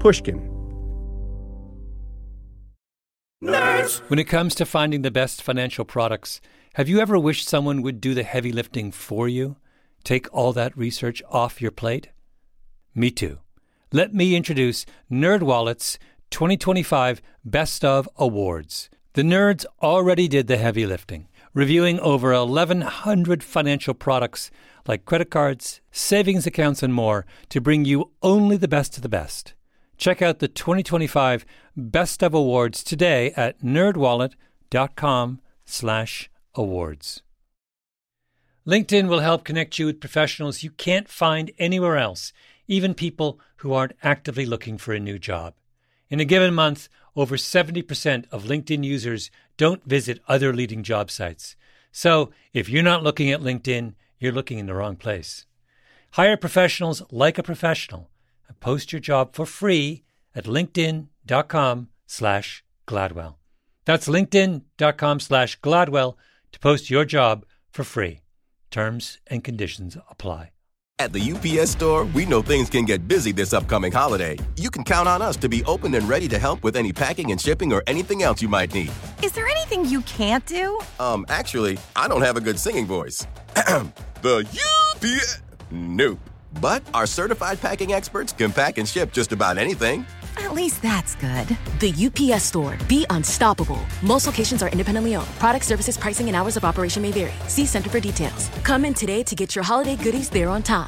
Pushkin. Nerds! When it comes to finding the best financial products, have you ever wished someone would do the heavy lifting for you? Take all that research off your plate? Me too. Let me introduce NerdWallet's 2025 Best of Awards. The nerds already did the heavy lifting, reviewing over 1,100 financial products like credit cards, savings accounts, and more to bring you only the best of the best. Check out the 2025 Best of Awards today at nerdwallet.com/awards. LinkedIn will help connect you with professionals you can't find anywhere else, even people who aren't actively looking for a new job. In a given month, over 70% of LinkedIn users don't visit other leading job sites. So if you're not looking at LinkedIn, you're looking in the wrong place. Hire professionals like a professional. Post your job for free at linkedin.com/Gladwell. That's linkedin.com/Gladwell to post your job for free. Terms and conditions apply. At the UPS Store, we know things can get busy this upcoming holiday. You can count on us to be open and ready to help with any packing and shipping or anything else you might need. Is there anything you can't do? Actually, I don't have a good singing voice. The UPS... Nope. But our certified packing experts can pack and ship just about anything. At least that's good. The UPS Store. Be unstoppable. Most locations are independently owned. Product, services, pricing, and hours of operation may vary. See Center for details. Come in today to get your holiday goodies there on time.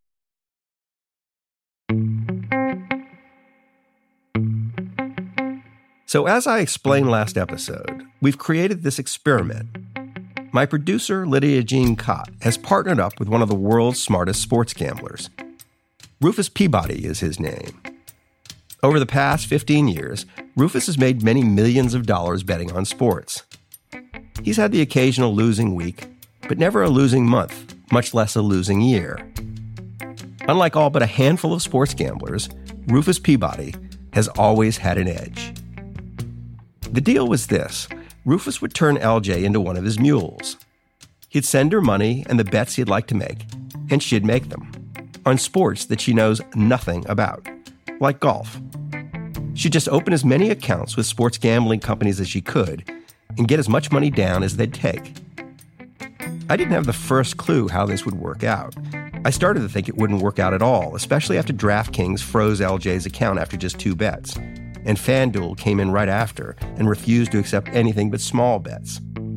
So as I explained last episode, we've created this experiment. My producer, Lydia Jean Cott, has partnered up with one of the world's smartest sports gamblers. Rufus Peabody is his name. Over the past 15 years, Rufus has made many millions of dollars betting on sports. He's had the occasional losing week, but never a losing month, much less a losing year. Unlike all but a handful of sports gamblers, Rufus Peabody has always had an edge. The deal was this. Rufus would turn LJ into one of his mules. He'd send her money and the bets he'd like to make, and she'd make them, on sports that she knows nothing about, like golf. She'd just open as many accounts with sports gambling companies as she could and get as much money down as they'd take. I didn't have the first clue how this would work out. I started to think it wouldn't work out at all, especially after DraftKings froze LJ's account after just 2 bets. And FanDuel came in right after and refused to accept anything but small bets.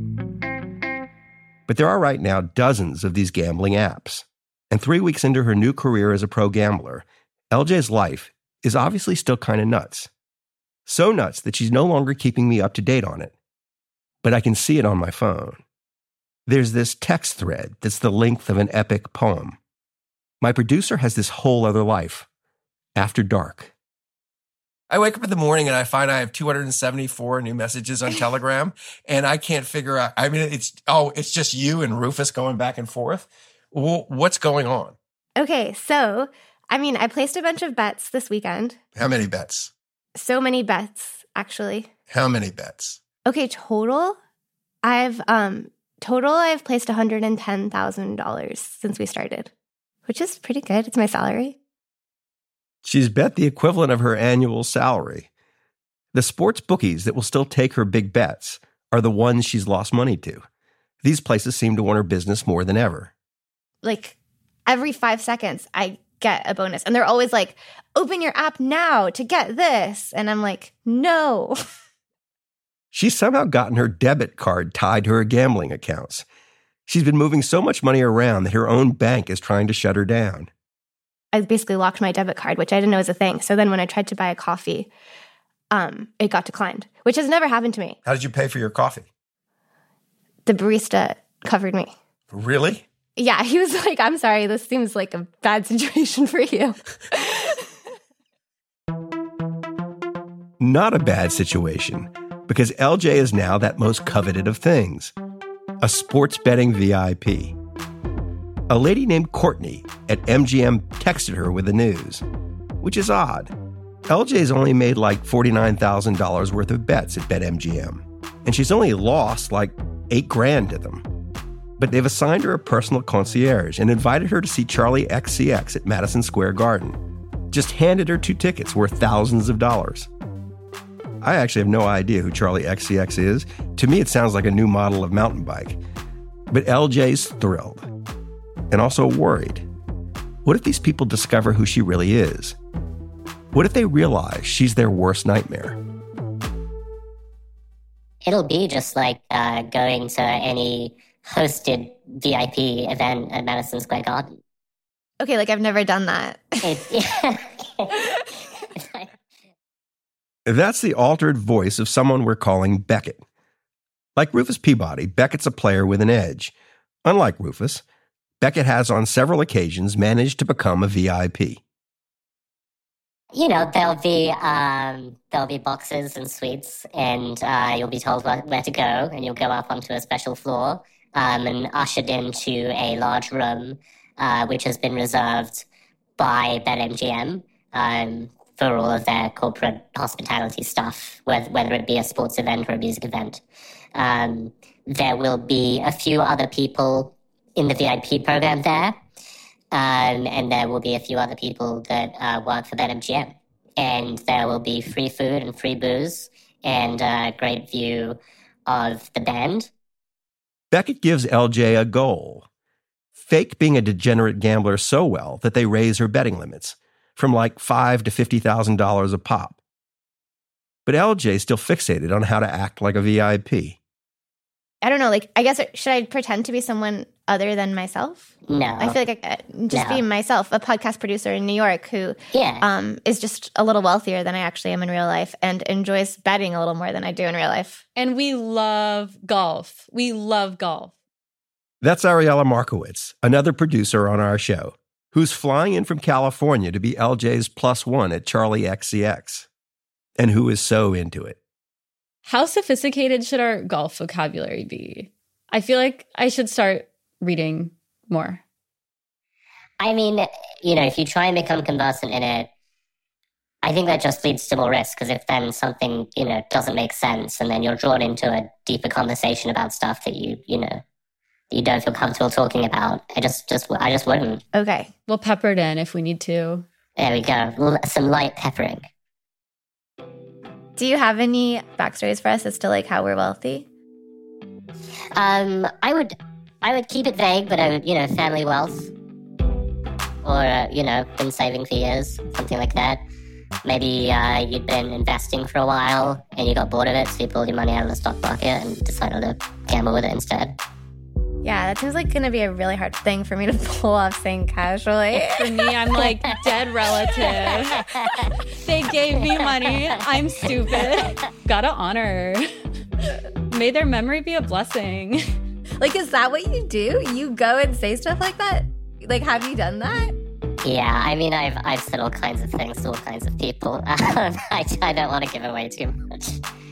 But there are right now dozens of these gambling apps. And 3 weeks into her new career as a pro gambler, LJ's life is obviously still kind of nuts. So nuts that she's no longer keeping me up to date on it. But I can see it on my phone. There's this text thread that's the length of an epic poem. My producer has this whole other life, after dark. I wake up in the morning and I find I have 274 new messages on Telegram, and I can't figure out. I mean, it's just you and Rufus going back and forth. What's going on? Okay, so, I placed a bunch of bets this weekend. How many bets? So many bets, actually. How many bets? Okay, total, I've placed $110,000 since we started, which is pretty good. It's my salary. She's bet the equivalent of her annual salary. The sports bookies that will still take her big bets are the ones she's lost money to. These places seem to want her business more than ever. Like, every 5 seconds, I get a bonus. And they're always like, open your app now to get this. And I'm like, no. She's somehow gotten her debit card tied to her gambling accounts. She's been moving so much money around that her own bank is trying to shut her down. I basically locked my debit card, which I didn't know was a thing. So then when I tried to buy a coffee, it got declined, which has never happened to me. How did you pay for your coffee? The barista covered me. Really? Yeah, he was like, I'm sorry, this seems like a bad situation for you. Not a bad situation, because LJ is now that most coveted of things, a sports betting VIP. A lady named Courtney at MGM texted her with the news, which is odd. LJ's only made like $49,000 worth of bets at BetMGM, and she's only lost like $8,000 to them. But they've assigned her a personal concierge and invited her to see Charlie XCX at Madison Square Garden. just handed her 2 tickets worth thousands of dollars. I actually have no idea who Charli XCX is. To me, it sounds like a new model of mountain bike. But LJ's thrilled and also worried. What if these people discover who she really is? What if they realize she's their worst nightmare? It'll be just like going to any hosted VIP event at Madison Square Garden. Okay, like I've never done that. That's the altered voice of someone we're calling Beckett. Like Rufus Peabody, Beckett's a player with an edge. Unlike Rufus, Beckett has on several occasions managed to become a VIP. You know, there'll be boxes and suites, and you'll be told where to go, and you'll go up onto a special floor and ushered into a large room, which has been reserved by BetMGM for all of their corporate hospitality stuff, whether it be a sports event or a music event. There will be a few other people in the VIP program there, and there will be a few other people that work for BetMGM. And there will be free food and free booze and a great view of the band. Beckett gives LJ a goal. Fake being a degenerate gambler so well that they raise her betting limits from like $5,000 to $50,000 a pop. But LJ's still fixated on how to act like a VIP. I don't know, like, I guess, should I pretend to be someone other than myself? No. I feel like I just be myself, a podcast producer in New York who is just a little wealthier than I actually am in real life and enjoys betting a little more than I do in real life. And we love golf. We love golf. That's Ariella Markowitz, another producer on our show, who's flying in from California to be LJ's +1 at Charli XCX, and who is so into it. How sophisticated should our golf vocabulary be? I feel like I should start reading more. I mean, you know, if you try and become conversant in it, I think that just leads to more risk, because if then something, you know, doesn't make sense and then you're drawn into a deeper conversation about stuff that you don't feel comfortable talking about, I just wouldn't. Okay. We'll pepper it in if we need to. There we go. Some light peppering. Do you have any backstories for us as to like how we're wealthy? I would keep it vague, but I would, family wealth, or been saving for years, something like that. Maybe you'd been investing for a while and you got bored of it, so you pulled your money out of the stock market and decided to gamble with it instead. Yeah, that seems like going to be a really hard thing for me to pull off saying casually. For me, I'm like dead relative. They gave me money. I'm stupid. Gotta honor. May their memory be a blessing. Like, is that what you do? You go and say stuff like that? Like, have you done that? Yeah, I mean, I've said all kinds of things to all kinds of people. I don't want to give away too much.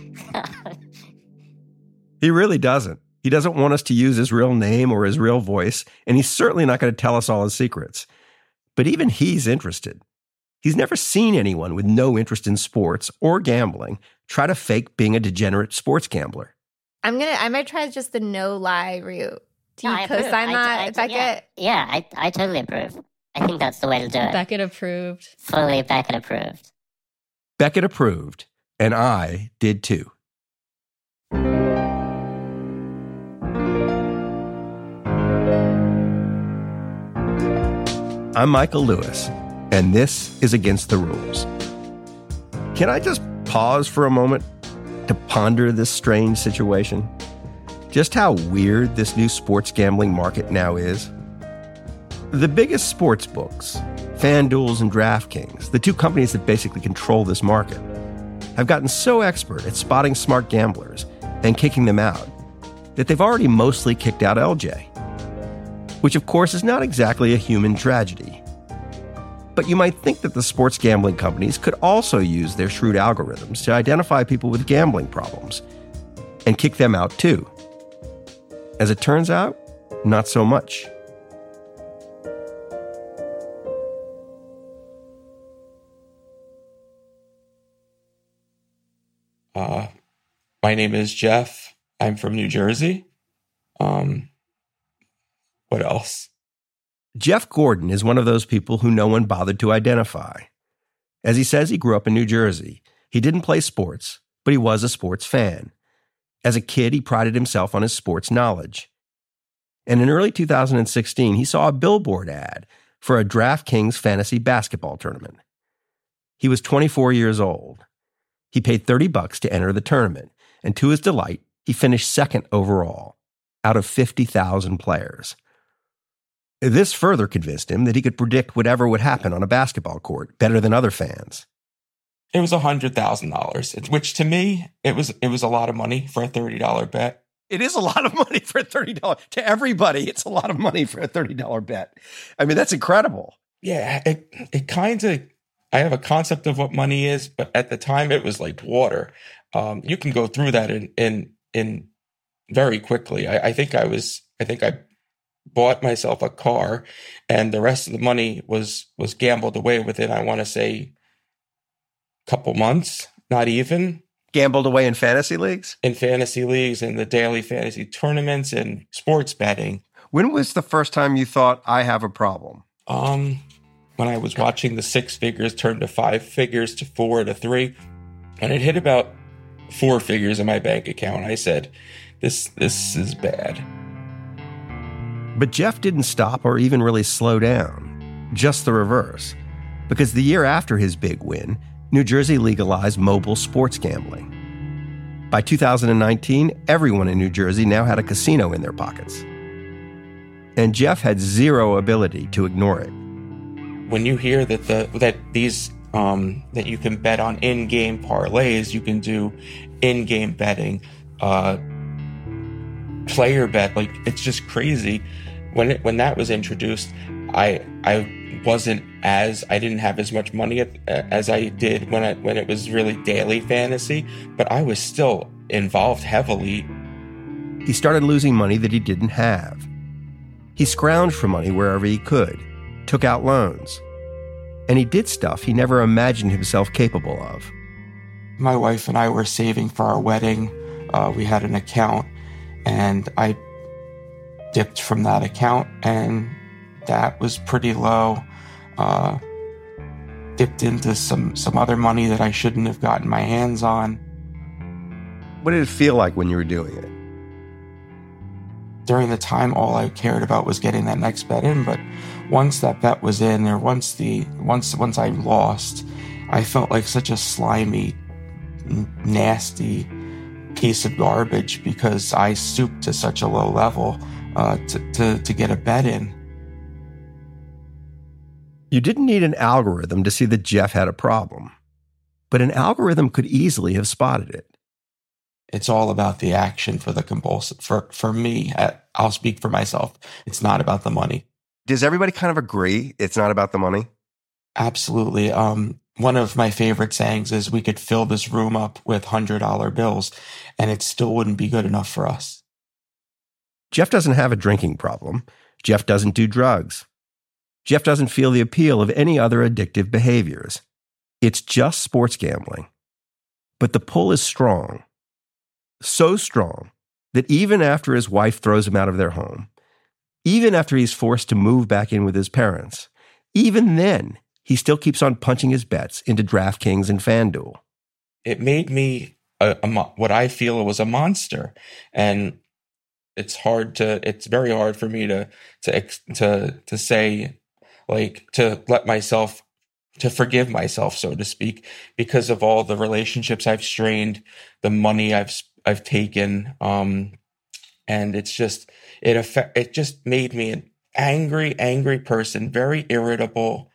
He really doesn't. He doesn't want us to use his real name or his real voice, and he's certainly not going to tell us all his secrets. But even he's interested. He's never seen anyone with no interest in sports or gambling try to fake being a degenerate sports gambler. I might try just the no-lie route. Do you co-sign that, Beckett? Yeah, I totally approve. I think that's the way to do it. Beckett approved. Fully Beckett approved. Beckett approved, and I did too. I'm Michael Lewis, and this is Against the Rules. Can I just pause for a moment to ponder this strange situation? Just how weird this new sports gambling market now is. The biggest sports books, FanDuel and DraftKings, the two companies that basically control this market, have gotten so expert at spotting smart gamblers and kicking them out that they've already mostly kicked out LJ. Which, of course, is not exactly a human tragedy. But you might think that the sports gambling companies could also use their shrewd algorithms to identify people with gambling problems and kick them out too. As it turns out, not so much. My name is Jeff. I'm from New Jersey. What else? Jeff Gordon is one of those people who no one bothered to identify. As he says, he grew up in New Jersey. He didn't play sports, but he was a sports fan. As a kid, he prided himself on his sports knowledge. And in early 2016, he saw a billboard ad for a DraftKings fantasy basketball tournament. He was 24 years old. He paid $30 to enter the tournament, and to his delight, he finished second overall, out of 50,000 players. This further convinced him that he could predict whatever would happen on a basketball court better than other fans. It was $100,000, which to me, it was a lot of money for a $30 bet. It is a lot of money for a $30. To everybody, it's a lot of money for a $30 bet. I mean, that's incredible. Yeah, it kind of, I have a concept of what money is, but at the time it was like water. You can go through that in very quickly. I think I bought myself a car, and the rest of the money was gambled away within, I want to say, couple months, not even. Gambled away in fantasy leagues? In fantasy leagues, in the daily fantasy tournaments, and sports betting. When was the first time you thought, I have a problem? When I was watching the 6 figures turn to 5 figures to 4 to 3, and it hit about 4 figures in my bank account. I said, this is bad. But Jeff didn't stop or even really slow down. Just the reverse. Because the year after his big win, New Jersey legalized mobile sports gambling. By 2019, everyone in New Jersey now had a casino in their pockets. And Jeff had zero ability to ignore it. When you hear that you can bet on in-game parlays, you can do in-game betting, player bet, like, it's just crazy. When that was introduced, I didn't have as much money as I did when it was really daily fantasy, but I was still involved heavily. He started losing money that he didn't have. He scrounged for money wherever he could, took out loans, and he did stuff he never imagined himself capable of. My wife and I were saving for our wedding. We had an account, and I dipped from that account, and that was pretty low. Dipped into some other money that I shouldn't have gotten my hands on. What did it feel like when you were doing it? During the time, all I cared about was getting that next bet in, but once that bet was in, or once I lost, I felt like such a slimy, nasty piece of garbage because I stooped to such a low level to get a bet in. You didn't need an algorithm to see that Jeff had a problem, but an algorithm could easily have spotted it. It's all about the action for the compulsive. For me, I'll speak for myself. It's not about the money. Does everybody kind of agree it's not about the money? Absolutely. One of my favorite sayings is we could fill this room up with $100 bills and it still wouldn't be good enough for us. Jeff doesn't have a drinking problem. Jeff doesn't do drugs. Jeff doesn't feel the appeal of any other addictive behaviors. It's just sports gambling. But the pull is strong. So strong that even after his wife throws him out of their home, even after he's forced to move back in with his parents, even then, he still keeps on punching his bets into DraftKings and FanDuel. It made me what I feel was a monster. And it's very hard for me to say, like, to let myself, to forgive myself, so to speak, because of all the relationships I've strained, the money I've taken, and it just made me an angry person, very irritable,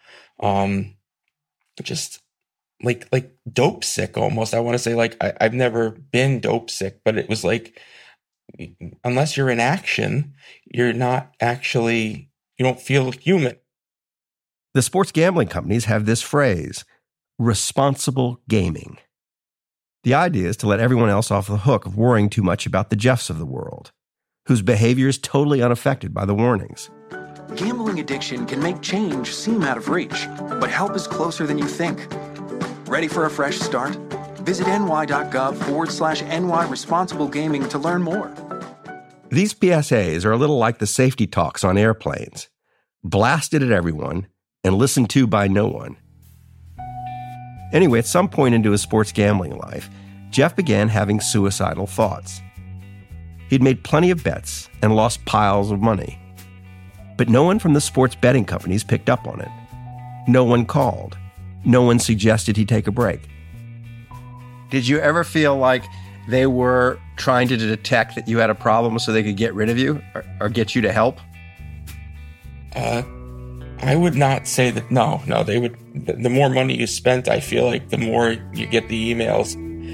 just like dope sick almost. I want to say, like, I've never been dope sick, but it was like, unless you're in action, you don't feel human. The sports gambling companies have this phrase, responsible gaming. The idea is to let everyone else off the hook of worrying too much about the Jeffs of the world, whose behavior is totally unaffected by the warnings. Gambling addiction can make change seem out of reach, but help is closer than you think. Ready for a fresh start? Visit ny.gov/NY Responsible Gaming to learn more. These PSAs are a little like the safety talks on airplanes, blasted at everyone and listened to by no one. Anyway, at some point into his sports gambling life, Jeff began having suicidal thoughts. He'd made plenty of bets and lost piles of money. But no one from the sports betting companies picked up on it. No one called. No one suggested he take a break. Did you ever feel like they were trying to detect that you had a problem so they could get rid of you or get you to help? I would not say that. No, they would. The more money you spent, I feel like the more you get the emails.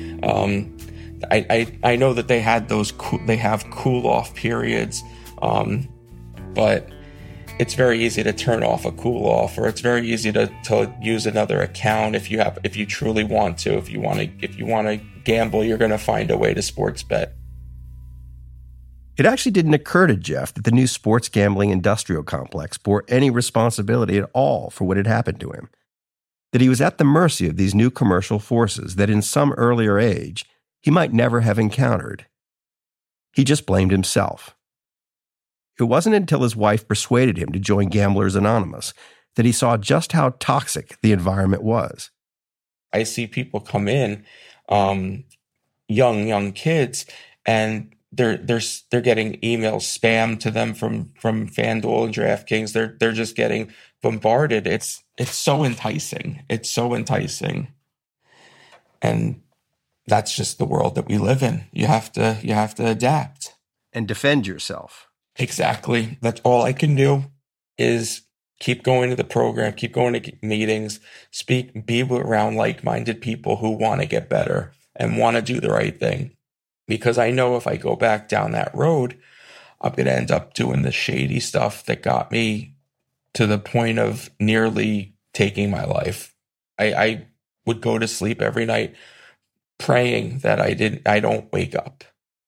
I know that they had they have cool off periods, but it's very easy to turn off a cool off, or it's very easy to use another account if you truly want to. If you want to gamble, you're going to find a way to sports bet. It actually didn't occur to Jeff that the new sports gambling industrial complex bore any responsibility at all for what had happened to him. That he was at the mercy of these new commercial forces that in some earlier age he might never have encountered. He just blamed himself. It wasn't until his wife persuaded him to join Gamblers Anonymous that he saw just how toxic the environment was. I see people come in, young kids, and they're getting emails spammed to them from FanDuel and DraftKings. They're just getting bombarded. It's so enticing. It's so enticing. And that's just the world that we live in. You have to adapt and defend yourself. Exactly. That's all I can do is keep going to the program, keep going to meetings, be around like-minded people who want to get better and want to do the right thing. Because I know if I go back down that road, I'm going to end up doing the shady stuff that got me to the point of nearly taking my life. I would go to sleep every night praying that I don't wake up.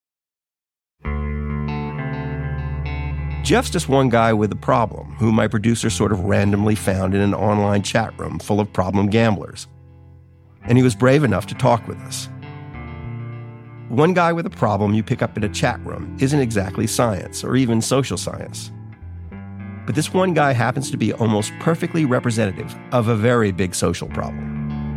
Jeff's just one guy with a problem, who my producer sort of randomly found in an online chat room full of problem gamblers. And he was brave enough to talk with us. One guy with a problem you pick up in a chat room isn't exactly science or even social science. But this one guy happens to be almost perfectly representative of a very big social problem.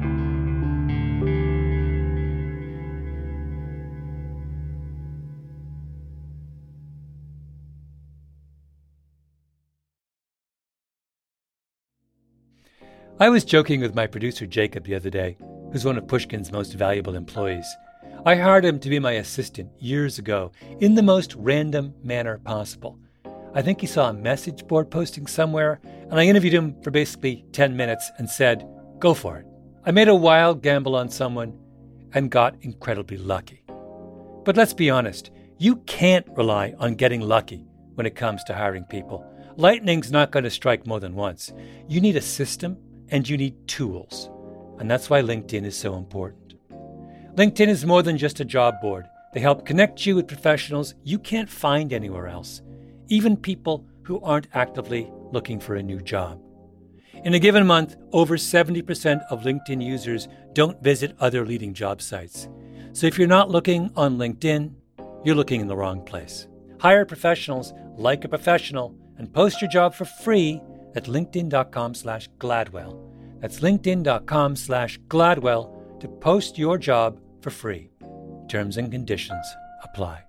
I was joking with my producer Jacob the other day, who's one of Pushkin's most valuable employees. I hired him to be my assistant years ago, in the most random manner possible. I think he saw a message board posting somewhere, and I interviewed him for basically 10 minutes and said, go for it. I made a wild gamble on someone and got incredibly lucky. But let's be honest, you can't rely on getting lucky when it comes to hiring people. Lightning's not going to strike more than once. You need a system and you need tools. And that's why LinkedIn is so important. LinkedIn is more than just a job board. They help connect you with professionals you can't find anywhere else, even people who aren't actively looking for a new job. In a given month, over 70% of LinkedIn users don't visit other leading job sites. So if you're not looking on LinkedIn, you're looking in the wrong place. Hire professionals like a professional and post your job for free at linkedin.com/Gladwell. That's linkedin.com/Gladwell to post your job for free. Terms and conditions apply.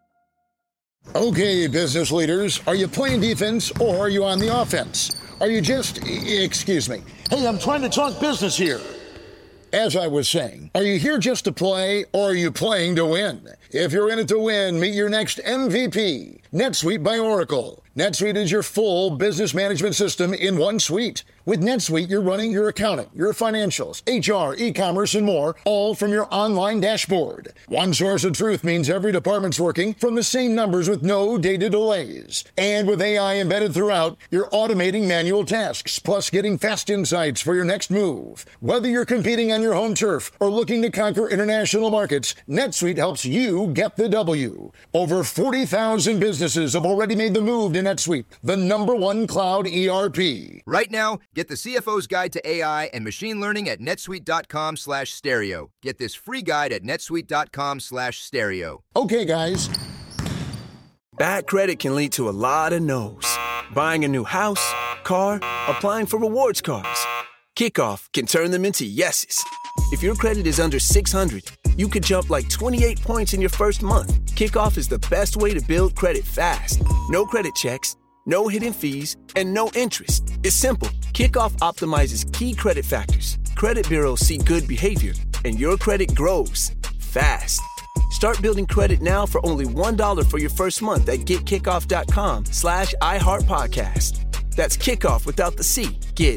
Okay, business leaders, are you playing defense or are you on the offense? Are you just, excuse me, hey, I'm trying to talk business here. As I was saying, are you here just to play or are you playing to win? If you're in it to win, meet your next MVP, NetSuite by Oracle. NetSuite is your full business management system in one suite. With NetSuite, you're running your accounting, your financials, HR, e-commerce, and more, all from your online dashboard. One source of truth means every department's working from the same numbers with no data delays. And with AI embedded throughout, you're automating manual tasks, plus getting fast insights for your next move. Whether you're competing on your home turf or looking to conquer international markets, NetSuite helps you get the W. Over 40,000 businesses have already made the move to NetSuite, the #1 cloud ERP. Right now, get the CFO's Guide to AI and Machine Learning at netsuite.com/stereo. Get this free guide at netsuite.com/stereo. Okay, guys. Bad credit can lead to a lot of no's. Buying a new house, car, applying for rewards cards. Kickoff can turn them into yeses. If your credit is under 600, you could jump like 28 points in your first month. Kickoff is the best way to build credit fast. No credit checks, no hidden fees, and no interest. It's simple. Kickoff optimizes key credit factors. Credit bureaus see good behavior, and your credit grows fast. Start building credit now for only $1 for your first month at getkickoff.com/iHeartPodcast. That's kickoff without the C. Get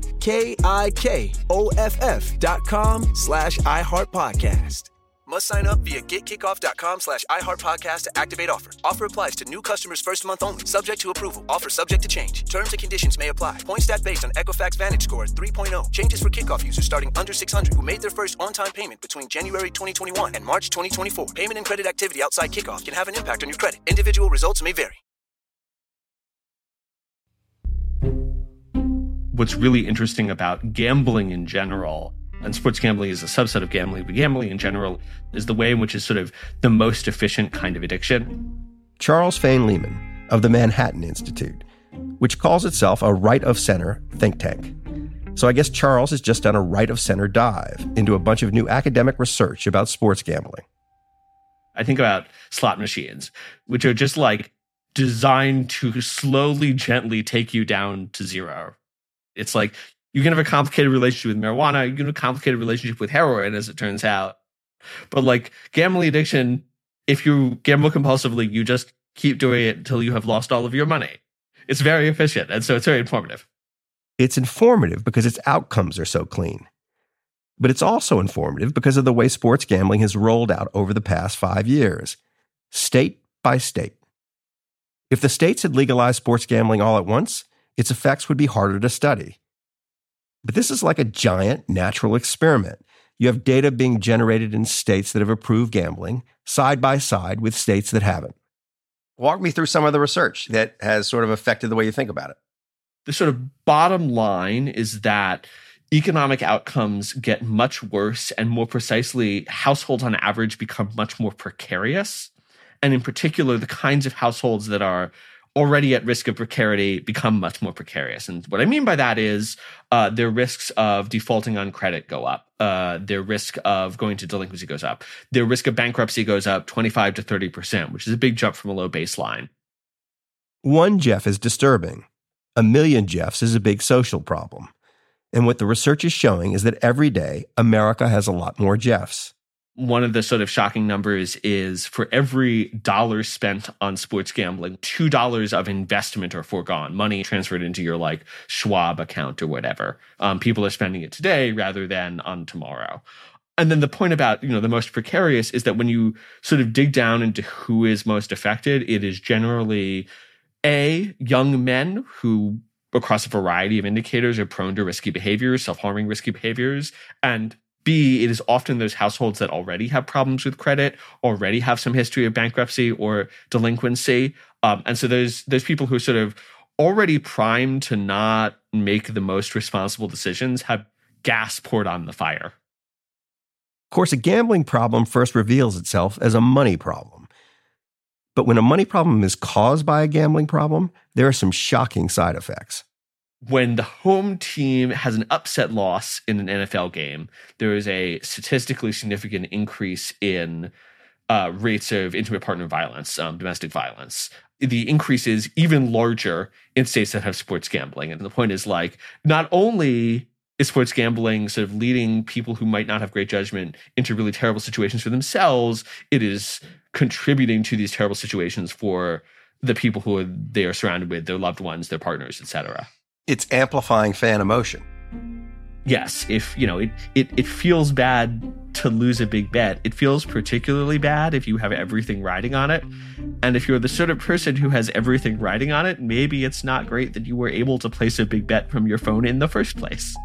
KIKOFF.com/iHeartPodcast. Must sign up via getkickoff.com/iHeartPodcast to activate offer. Offer applies to new customers first month only. Subject to approval. Offer subject to change. Terms and conditions may apply. Point stat based on Equifax Vantage Score 3.0. Changes for Kickoff users starting under 600 who made their first on-time payment between January 2021 and March 2024. Payment and credit activity outside Kickoff can have an impact on your credit. Individual results may vary. What's really interesting about gambling in general, and sports gambling is a subset of gambling, but gambling in general is the way in which is sort of the most efficient kind of addiction. Charles Fane Lehman of the Manhattan Institute, which calls itself a right-of-center think tank. So I guess Charles has just done a right-of-center dive into a bunch of new academic research about sports gambling. I think about slot machines, which are just like designed to slowly, gently take you down to zero. It's like you can have a complicated relationship with marijuana, you can have a complicated relationship with heroin, as it turns out. But like gambling addiction, if you gamble compulsively, you just keep doing it until you have lost all of your money. It's very efficient, and so it's very informative. It's informative because its outcomes are so clean. But it's also informative because of the way sports gambling has rolled out over the past 5 years, state by state. If the states had legalized sports gambling all at once, its effects would be harder to study. But this is like a giant natural experiment. You have data being generated in states that have approved gambling side by side with states that haven't. Walk me through some of the research that has sort of affected the way you think about it. The sort of bottom line is that economic outcomes get much worse, and more precisely, households on average become much more precarious. And in particular, the kinds of households that are already at risk of precarity become much more precarious. And what I mean by that is their risks of defaulting on credit go up. Their risk of going to delinquency goes up. Their risk of bankruptcy goes up 25 to 30%, which is a big jump from a low baseline. One Jeff is disturbing. 1 million Jeffs is a big social problem. And what the research is showing is that every day, America has a lot more Jeffs. One of the sort of shocking numbers is for every dollar spent on sports gambling, $2 of investment are foregone, money transferred into your like Schwab account or whatever. People are spending it today rather than on tomorrow. And then the point about, the most precarious is that when you sort of dig down into who is most affected, it is generally young men who across a variety of indicators are prone to risky behaviors, self-harming risky behaviors, and B, it is often those households that already have problems with credit, already have some history of bankruptcy or delinquency. And so those people who are sort of already primed to not make the most responsible decisions have gas poured on the fire. Of course, a gambling problem first reveals itself as a money problem. But when a money problem is caused by a gambling problem, there are some shocking side effects. When the home team has an upset loss in an NFL game, there is a statistically significant increase in rates of intimate partner violence, domestic violence. The increase is even larger in states that have sports gambling. And the point is like, not only is sports gambling sort of leading people who might not have great judgment into really terrible situations for themselves, it is contributing to these terrible situations for the people who they are surrounded with, their loved ones, their partners, etc. It's amplifying fan emotion. Yes, if it feels bad to lose a big bet. It feels particularly bad if you have everything riding on it. And if you're the sort of person who has everything riding on it, maybe it's not great that you were able to place a big bet from your phone in the first place.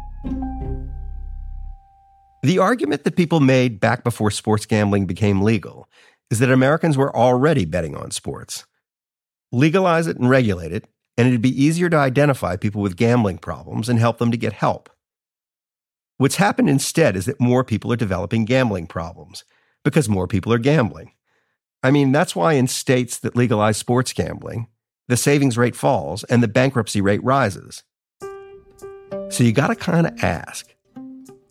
The argument that people made back before sports gambling became legal is that Americans were already betting on sports. Legalize it and regulate it, and it'd be easier to identify people with gambling problems and help them to get help. What's happened instead is that more people are developing gambling problems because more people are gambling. I mean, that's why in states that legalize sports gambling, the savings rate falls and the bankruptcy rate rises. So you got to kind of ask,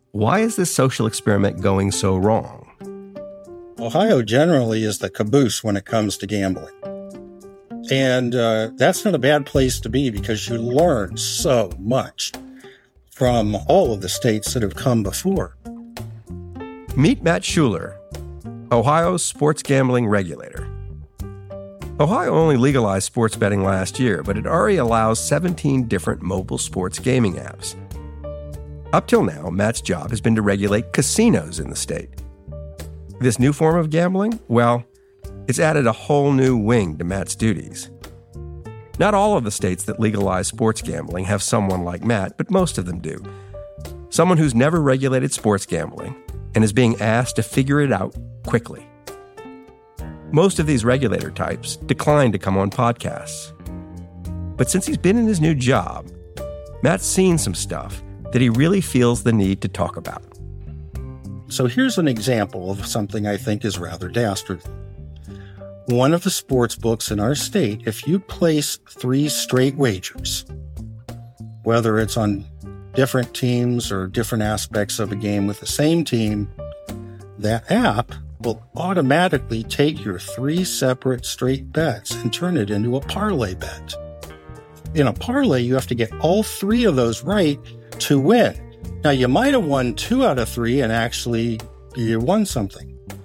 Why is this social experiment going so wrong? Ohio generally is the caboose when it comes to gambling. And that's not a bad place to be because you learn so much from all of the states that have come before. Meet Matt Schuler, Ohio's sports gambling regulator. Ohio only legalized sports betting last year, but it already allows 17 different mobile sports gaming apps. Up till now, Matt's job has been to regulate casinos in the state. This new form of gambling, well, it's added a whole new wing to Matt's duties. Not all of the states that legalize sports gambling have someone like Matt, but most of them do. Someone who's never regulated sports gambling and is being asked to figure it out quickly. Most of these regulator types decline to come on podcasts. But since he's been in his new job, Matt's seen some stuff that he really feels the need to talk about. So here's an example of something I think is rather dastardly. One of the sports books in our state, if you place 3 straight wagers, whether it's on different teams or different aspects of a game with the same team, that app will automatically take your 3 separate straight bets and turn it into a parlay bet. In a parlay, you have to get all 3 of those right to win. Now, you might have won 2 out of 3 and actually you won something.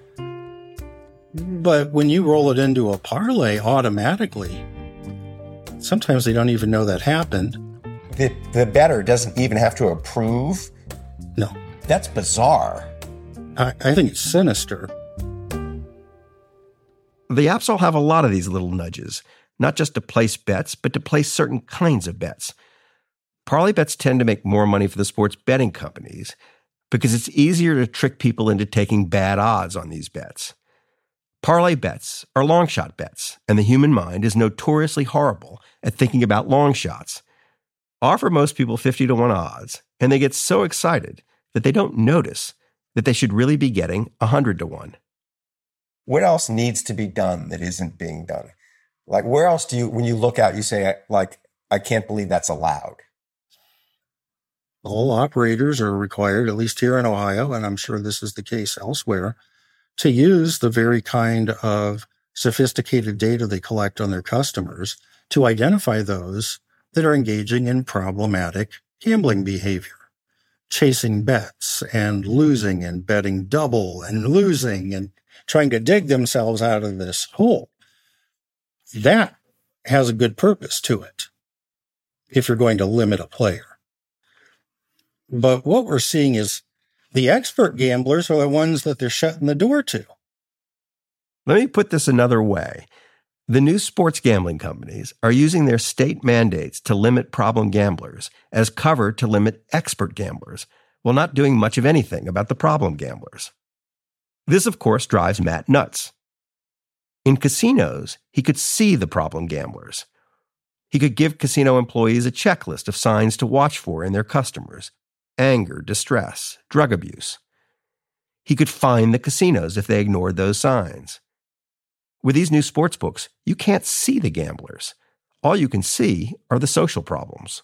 But when you roll it into a parlay automatically, sometimes they don't even know that happened. The bettor doesn't even have to approve? No. That's bizarre. I think it's sinister. The apps all have a lot of these little nudges, not just to place bets, but to place certain kinds of bets. Parlay bets tend to make more money for the sports betting companies because it's easier to trick people into taking bad odds on these bets. Parlay bets are long shot bets, and the human mind is notoriously horrible at thinking about long shots. Offer most people 50-1 odds, and they get so excited that they don't notice that they should really be getting 100-1. What else needs to be done that isn't being done? Like, where else do you, when you look out, you say, like, I can't believe that's allowed? All operators are required, at least here in Ohio, and I'm sure this is the case elsewhere, to use the very kind of sophisticated data they collect on their customers to identify those that are engaging in problematic gambling behavior, chasing bets and losing and betting double and losing and trying to dig themselves out of this hole. That has a good purpose to it if you're going to limit a player. But what we're seeing is the expert gamblers are the ones that they're shutting the door to. Let me put this another way. The new sports gambling companies are using their state mandates to limit problem gamblers as cover to limit expert gamblers, while not doing much of anything about the problem gamblers. This, of course, drives Matt nuts. In casinos, he could see the problem gamblers. He could give casino employees a checklist of signs to watch for in their customers: anger, distress, drug abuse. He could fine the casinos if they ignored those signs. With these new sports books, you can't see the gamblers. All you can see are the social problems.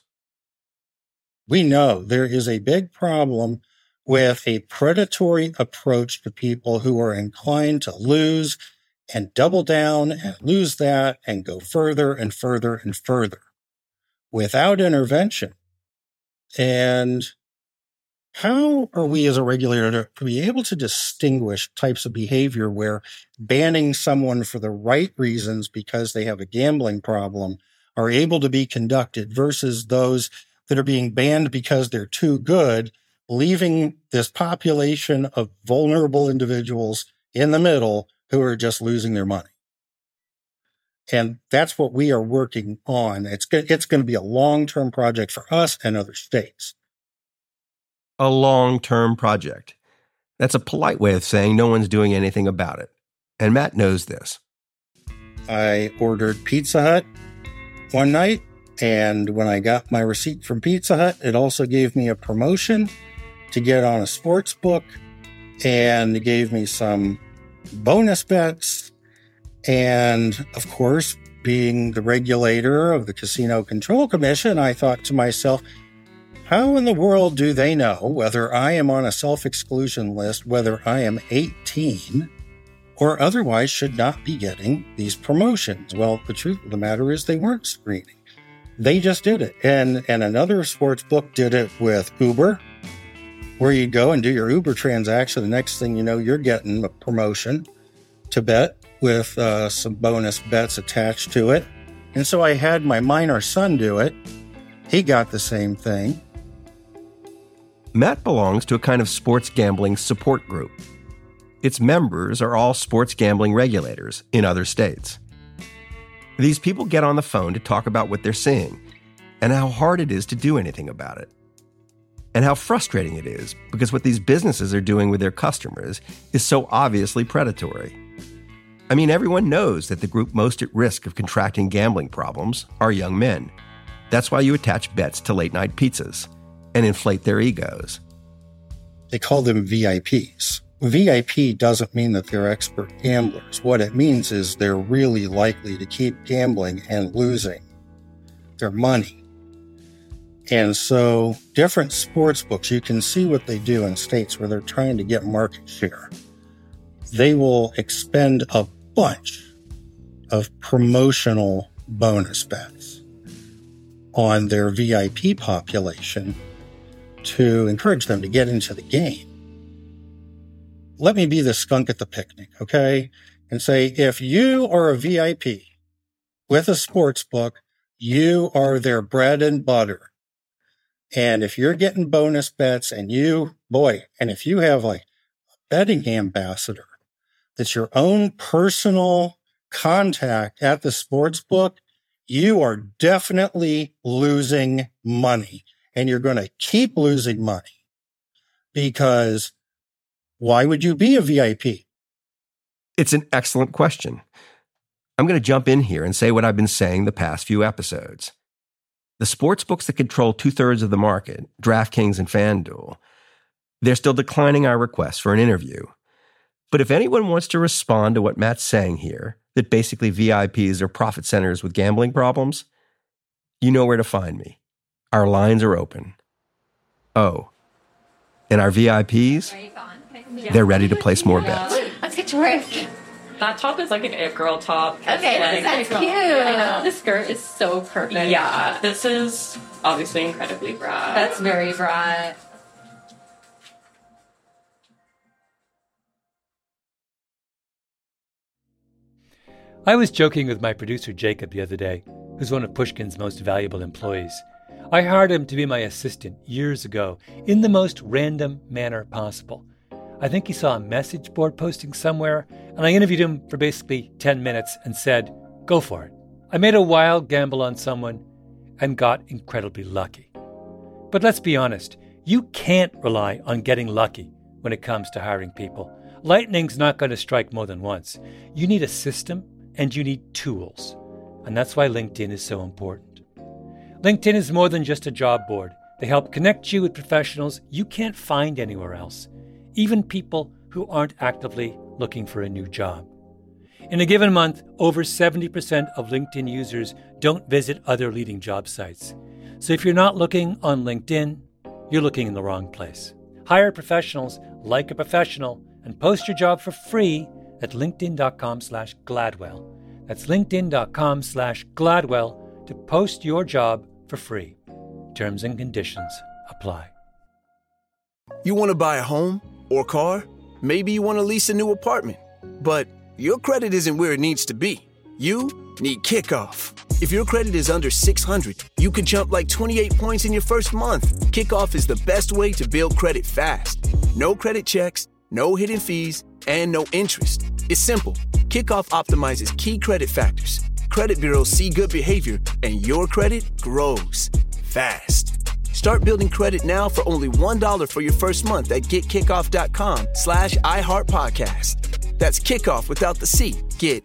We know there is a big problem with a predatory approach to people who are inclined to lose and double down and lose that and go further and further and further without intervention. And how are we as a regulator to be able to distinguish types of behavior where banning someone for the right reasons because they have a gambling problem are able to be conducted versus those that are being banned because they're too good, leaving this population of vulnerable individuals in the middle who are just losing their money? And that's what we are working on. It's going to be a long-term project for us and other states. A long-term project. That's a polite way of saying no one's doing anything about it. And Matt knows this. I ordered Pizza Hut one night, and when I got my receipt from Pizza Hut, it also gave me a promotion to get on a sports book, and it gave me some bonus bets. And of course, being the regulator of the Casino Control Commission, I thought to myself, How in the world do they know whether I am on a self-exclusion list, whether I am 18, or otherwise should not be getting these promotions? Well, the truth of the matter is they weren't screening. They just did it. And another sports book did it with Uber, where you go and do your Uber transaction. The next thing you know, you're getting a promotion to bet with some bonus bets attached to it. And so I had my minor son do it. He got the same thing. Matt belongs to a kind of sports gambling support group. Its members are all sports gambling regulators in other states. These people get on the phone to talk about what they're seeing and how hard it is to do anything about it. And how frustrating it is because what these businesses are doing with their customers is so obviously predatory. I mean, everyone knows that the group most at risk of contracting gambling problems are young men. That's why you attach bets to late-night pizzas and inflate their egos. They call them VIPs. VIP doesn't mean that they're expert gamblers. What it means is they're really likely to keep gambling and losing their money. And so different sports books, you can see what they do in states where they're trying to get market share. They will expend a bunch of promotional bonus bets on their VIP population to encourage them to get into the game. Let me be the skunk at the picnic, okay? And say, if you are a VIP with a sports book, you are their bread and butter. And if you're getting bonus bets and if you have like a betting ambassador that's your own personal contact at the sports book, you are definitely losing money. And you're going to keep losing money because why would you be a VIP? It's an excellent question. I'm going to jump in here and say what I've been saying the past few episodes. The sports books that control 2/3 of the market, DraftKings and FanDuel, they're still declining our request for an interview. But if anyone wants to respond to what Matt's saying here, that basically VIPs are profit centers with gambling problems, you know where to find me. Our lines are open. Oh, and our VIPs, they're ready to place more bets. Let's get to work. That top is like an it girl top. Okay, that's cute. I know. The skirt is so perfect. Yeah, this is obviously incredibly broad. That's very broad. I was joking with my producer Jacob the other day, who's one of Pushkin's most valuable employees. I hired him to be my assistant years ago in the most random manner possible. I think he saw a message board posting somewhere, and I interviewed him for basically 10 minutes and said, go for it. I made a wild gamble on someone and got incredibly lucky. But let's be honest, you can't rely on getting lucky when it comes to hiring people. Lightning's not going to strike more than once. You need a system and you need tools. And that's why LinkedIn is so important. LinkedIn is more than just a job board. They help connect you with professionals you can't find anywhere else, even people who aren't actively looking for a new job. In a given month, over 70% of LinkedIn users don't visit other leading job sites. So if you're not looking on LinkedIn, you're looking in the wrong place. Hire professionals like a professional and post your job for free at linkedin.com/Gladwell. That's linkedin.com/Gladwell to post your job for free. Terms and conditions apply. You want to buy a home or car? Maybe you want to lease a new apartment. But your credit isn't where it needs to be. You need Kickoff. If your credit is under 600, you could jump like 28 points in your first month. Kickoff is the best way to build credit fast. No credit checks, no hidden fees, and no interest. It's simple. Kickoff optimizes key credit factors. Credit bureaus see good behavior, and your credit grows fast. Start building credit now for only $1 for your first month at getkickoff.com/iHeartPodcast. That's Kickoff without the C. Get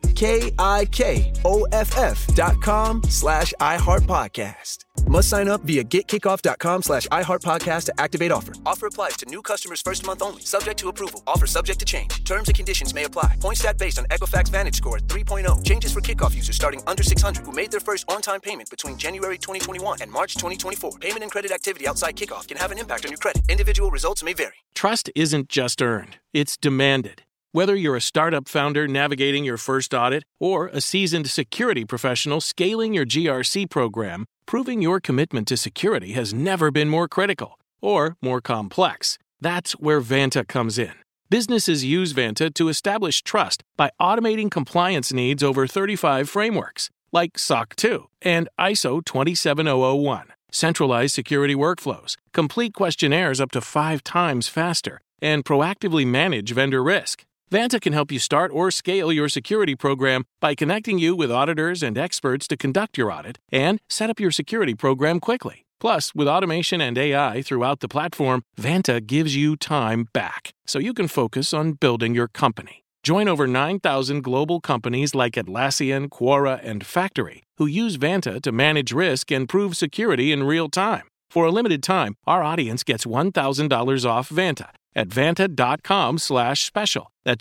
KIKOFF.com/iHeartPodcast. Must sign up via getkickoff.com/iHeartPodcast to activate offer. Offer applies to new customers first month only. Subject to approval. Offer subject to change. Terms and conditions may apply. Points stat based on Equifax Vantage Score 3.0. Changes for kickoff users starting under 600 who made their first on-time payment between January 2021 and March 2024. Payment and credit activity outside kickoff can have an impact on your credit. Individual results may vary. Trust isn't just earned, it's demanded. Whether you're a startup founder navigating your first audit or a seasoned security professional scaling your GRC program, proving your commitment to security has never been more critical or more complex. That's where Vanta comes in. Businesses use Vanta to establish trust by automating compliance needs over 35 frameworks, like SOC 2 and ISO 27001. Centralize security workflows, complete questionnaires up to 5 times faster, and proactively manage vendor risk. Vanta can help you start or scale your security program by connecting you with auditors and experts to conduct your audit and set up your security program quickly. Plus, with automation and AI throughout the platform, Vanta gives you time back so you can focus on building your company. Join over 9,000 global companies like Atlassian, Quora, and Factory who use Vanta to manage risk and prove security in real time. For a limited time, our audience gets $1,000 off Vanta at vanta.com/special. That's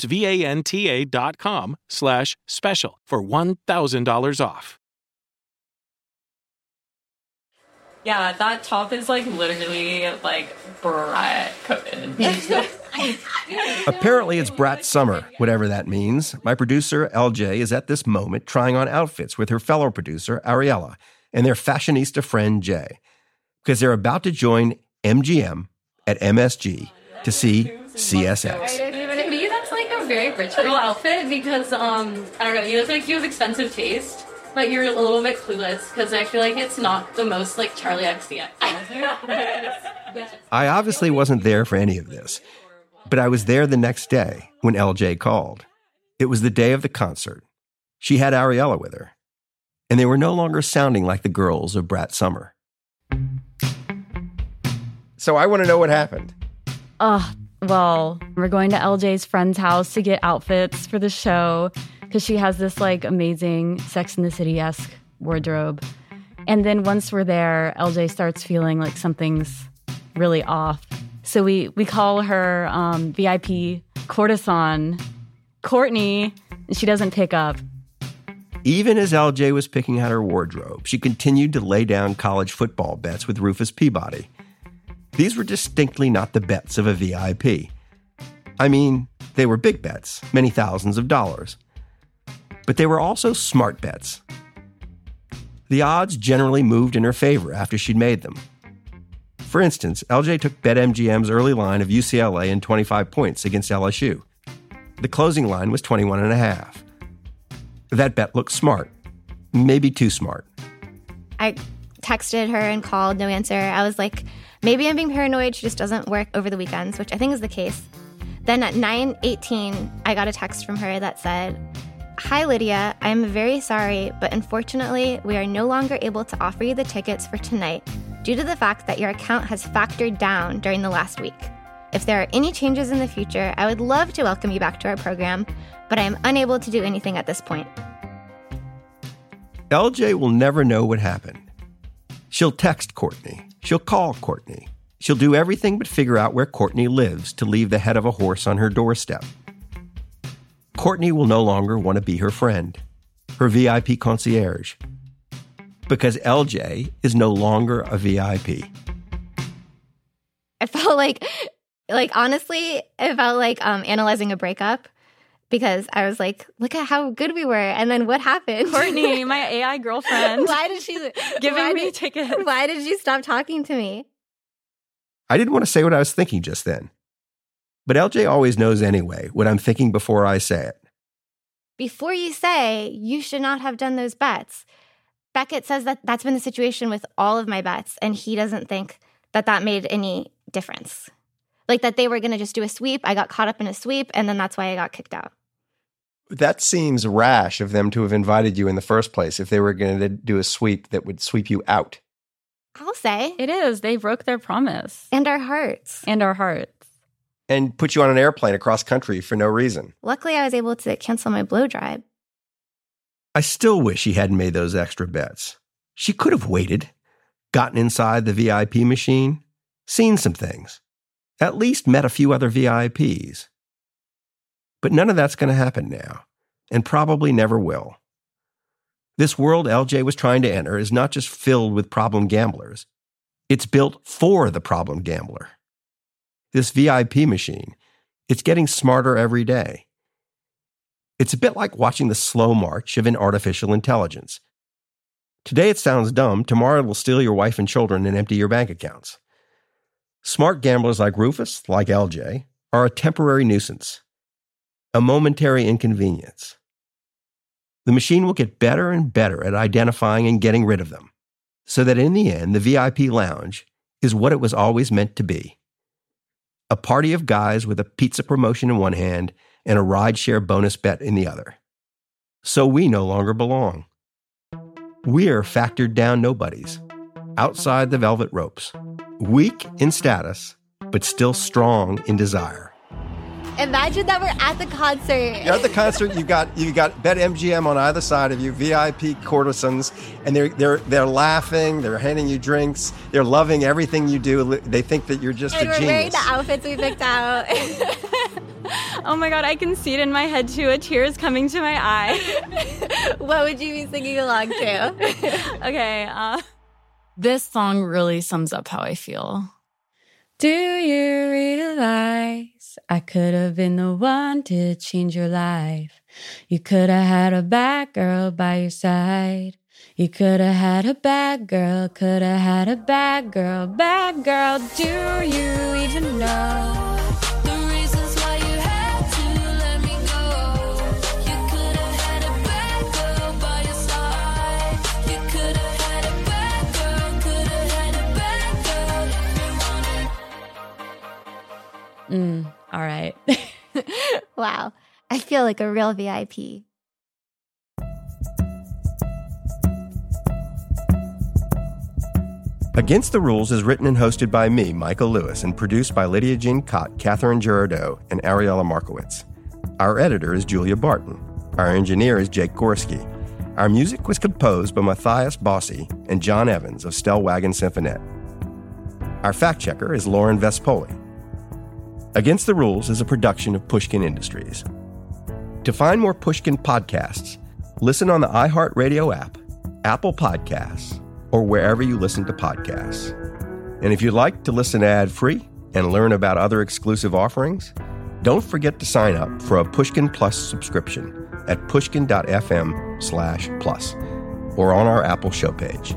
VANTA.com/special for $1,000 off. Yeah, that top is like literally like brat coded. Apparently, it's Brat Summer, whatever that means. My producer, LJ, is at this moment trying on outfits with her fellow producer, Ariella, and their fashionista friend, Jay, because they're about to join MGM at MSG to see CSX. To me, that's like a very rich girl outfit because, I don't know, you have expensive taste, but you're a little bit clueless because I feel like it's not the most like Charlie XCX. I obviously wasn't there for any of this, but I was there the next day when LJ called. It was the day of the concert. She had Ariella with her, and they were no longer sounding like the girls of Brat Summer. So I want to know what happened. Well, we're going to LJ's friend's house to get outfits for the show because she has this like amazing Sex and the City-esque wardrobe. And then once we're there, LJ starts feeling like something's really off. So we call her VIP courtesan, Courtney, and she doesn't pick up. Even as LJ was picking out her wardrobe, she continued to lay down college football bets with Rufus Peabody. These were distinctly not the bets of a VIP. I mean, they were big bets, many thousands of dollars. But they were also smart bets. The odds generally moved in her favor after she'd made them. For instance, LJ took BetMGM's early line of UCLA and 25 points against LSU. The closing line was 21.5. That bet looked smart, maybe too smart. I texted her and called, no answer. I was like, maybe I'm being paranoid. She just doesn't work over the weekends, which I think is the case. Then at 9:18, I got a text from her that said, "Hi, Lydia. I am very sorry, but unfortunately, we are no longer able to offer you the tickets for tonight due to the fact that your account has factored down during the last week. If there are any changes in the future, I would love to welcome you back to our program, but I am unable to do anything at this point." LJ will never know what happened. She'll text Courtney. She'll call Courtney. She'll do everything but figure out where Courtney lives to leave the head of a horse on her doorstep. Courtney will no longer want to be her friend, her VIP concierge, because LJ is no longer a VIP. I felt like honestly, it felt like analyzing a breakup because I was like, look at how good we were. And then what happened? Courtney, my AI girlfriend. Why did she giving me tickets? Why did you stop talking to me? I didn't want to say what I was thinking just then. But LJ always knows anyway what I'm thinking before I say it. Before you say, you should not have done those bets. Beckett says that that's been the situation with all of my bets, and he doesn't think that that made any difference. Like that they were going to just do a sweep. I got caught up in a sweep, and then that's why I got kicked out. That seems rash of them to have invited you in the first place if they were going to do a sweep that would sweep you out. I'll say. It is. They broke their promise. And our hearts. And our hearts. And put you on an airplane across country for no reason. Luckily, I was able to cancel my blow dry. I still wish she hadn't made those extra bets. She could have waited, gotten inside the VIP machine, seen some things, at least met a few other VIPs. But none of that's going to happen now, and probably never will. This world LJ was trying to enter is not just filled with problem gamblers. It's built for the problem gambler. This VIP machine, it's getting smarter every day. It's a bit like watching the slow march of an artificial intelligence. Today it sounds dumb, tomorrow it will steal your wife and children and empty your bank accounts. Smart gamblers like Rufus, like LJ, are a temporary nuisance, a momentary inconvenience. The machine will get better and better at identifying and getting rid of them, so that in the end, the VIP lounge is what it was always meant to be. A party of guys with a pizza promotion in one hand and a rideshare bonus bet in the other. So we no longer belong. We're factored down nobodies, outside the velvet ropes, weak in status, but still strong in desire. Imagine that we're at the concert. You're at the concert. You've got BetMGM on either side of you, VIP courtesans, and they're laughing. They're handing you drinks. They're loving everything you do. They think that you're just and a genius. And we're wearing the outfits we picked out. Oh my God, I can see it in my head too. A tear is coming to my eye. What would you be singing along to? Okay. This song really sums up how I feel. Do you realize I could have been the one to change your life? You could have had a bad girl by your side. You could have had a bad girl, could have had a bad girl, bad girl. Do you even know the reasons why you had to let me go? You could have had a bad girl by your side. You could have had a bad girl, could have had a bad girl if you wanted. All right. Wow. I feel like a real VIP. Against the Rules is written and hosted by me, Michael Lewis, and produced by Lydia Jean Cott, Catherine Girardeau, and Ariella Markowitz. Our editor is Julia Barton. Our engineer is Jake Gorski. Our music was composed by Matthias Bossi and John Evans of Stellwagen Symphonette. Our fact-checker is Lauren Vespoli. Against the Rules is a production of Pushkin Industries. To find more Pushkin podcasts, listen on the iHeartRadio app, Apple Podcasts, or wherever you listen to podcasts. And if you'd like to listen ad-free and learn about other exclusive offerings, don't forget to sign up for a Pushkin Plus subscription at pushkin.fm/plus or on our Apple show page.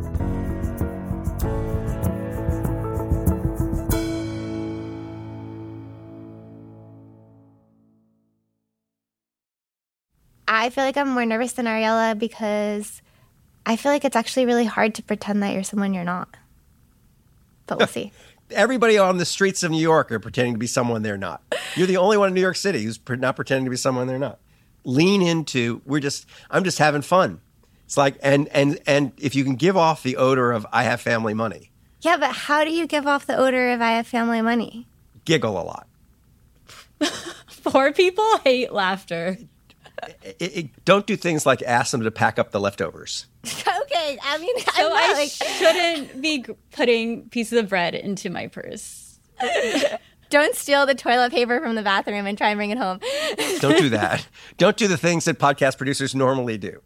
I feel like I'm more nervous than Ariella because I feel like it's actually really hard to pretend that you're someone you're not. But we'll see. Everybody on the streets of New York are pretending to be someone they're not. You're the only one in New York City who's not pretending to be someone they're not. Lean into, I'm just having fun. It's like, and if you can give off the odor of I have family money. Yeah, but how do you give off the odor of I have family money? Giggle a lot. Poor people hate laughter. Don't do things like ask them to pack up the leftovers. Okay, I mean, so I shouldn't be putting pieces of bread into my purse. Don't steal the toilet paper from the bathroom and try and bring it home. Don't do that. Don't do the things that podcast producers normally do.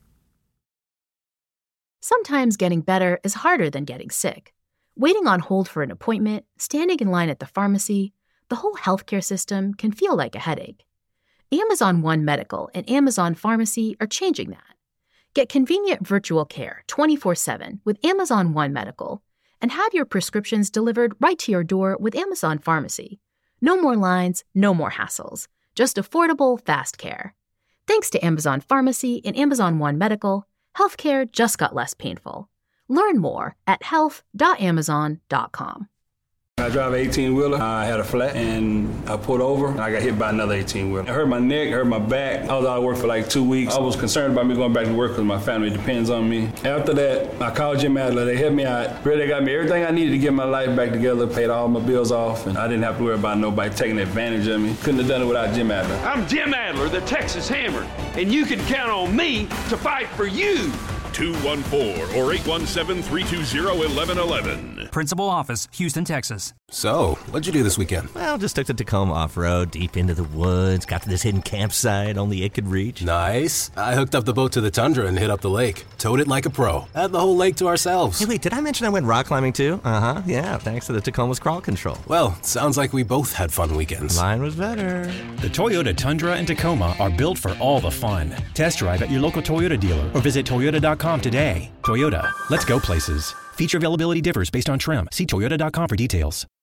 Sometimes getting better is harder than getting sick. Waiting on hold for an appointment, standing in line at the pharmacy, the whole healthcare system can feel like a headache. Amazon One Medical and Amazon Pharmacy are changing that. Get convenient virtual care 24/7 with Amazon One Medical and have your prescriptions delivered right to your door with Amazon Pharmacy. No more lines, no more hassles. Just affordable, fast care. Thanks to Amazon Pharmacy and Amazon One Medical, healthcare just got less painful. Learn more at health.amazon.com. I drive an 18-wheeler. I had a flat, and I pulled over, and I got hit by another 18-wheeler. I hurt my neck, hurt my back. I was out of work for like 2 weeks. I was concerned about me going back to work because my family depends on me. After that, I called Jim Adler. They helped me out. Really, they got me everything I needed to get my life back together, paid all my bills off, and I didn't have to worry about nobody taking advantage of me. Couldn't have done it without Jim Adler. I'm Jim Adler, the Texas Hammer, and you can count on me to fight for you. 214 or 817-320-1111. Principal office, Houston, Texas. So, what'd you do this weekend? Well, just took the Tacoma off-road, deep into the woods, got to this hidden campsite only it could reach. Nice. I hooked up the boat to the Tundra and hit up the lake. Towed it like a pro. Had the whole lake to ourselves. Hey, wait, did I mention I went rock climbing too? Uh-huh, yeah, thanks to the Tacoma's crawl control. Well, sounds like we both had fun weekends. Mine was better. The Toyota Tundra and Tacoma are built for all the fun. Test drive at your local Toyota dealer or visit Toyota.com today. Toyota, let's go places. Feature availability differs based on trim. See Toyota.com for details.